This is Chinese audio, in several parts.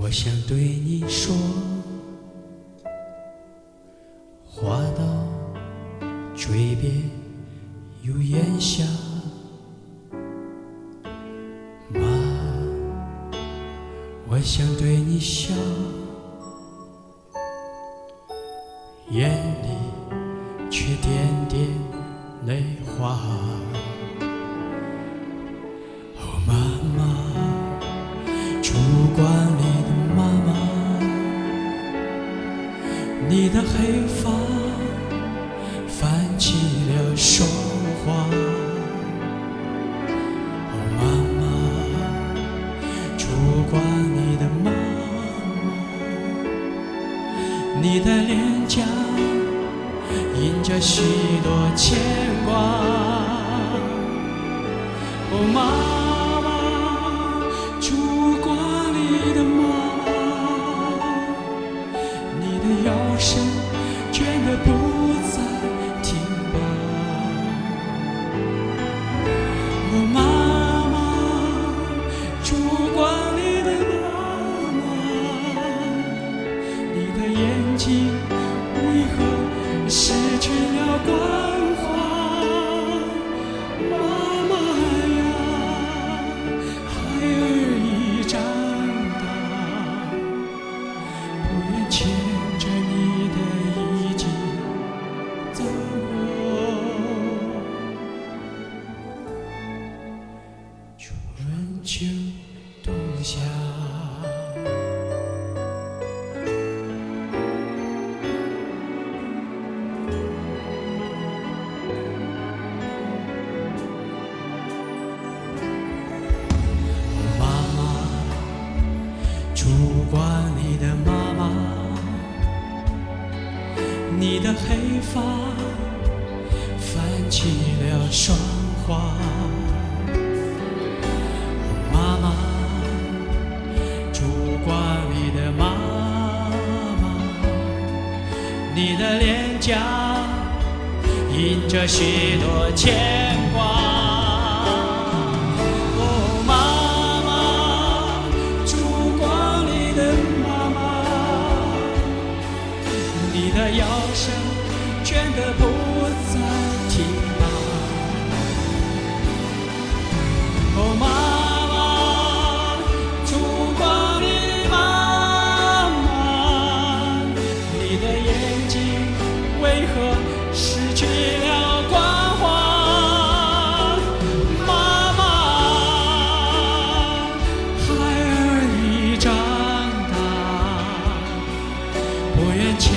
我想对你说，话到嘴边又咽下，妈，我想对你笑，眼里却点点泪花。哦，妈妈，烛光里的妈妈，你的黑发泛起了霜花。哦，妈妈，烛光里的妈妈，你的脸颊印着许多牵挂。哦，妈妈，烛光里的妈妈，你的腰身倦得不再挺拔。哦，妈妈，烛光里的妈妈，你的眼睛为何失去了光华？妈妈呀，孩儿已长大，不愿牵着你的衣襟走过春秋冬夏。烛光里的妈妈，你的黑发泛起了霜花。妈妈，烛光里的妈妈，你的脸颊印着许多牵挂。你的腰身倦得不再挺拔。哦，妈妈，烛光里妈妈，你的眼睛为何失去了光华？妈妈，孩儿已长大，不愿牵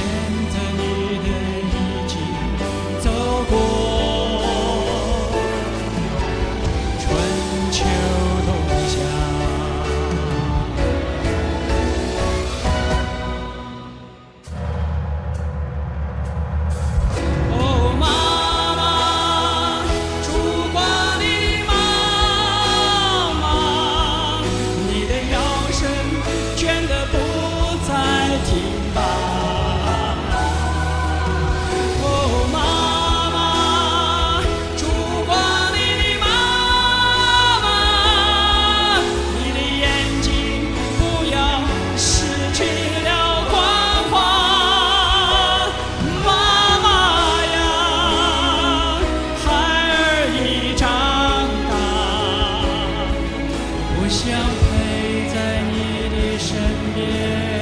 我想陪在你的身边。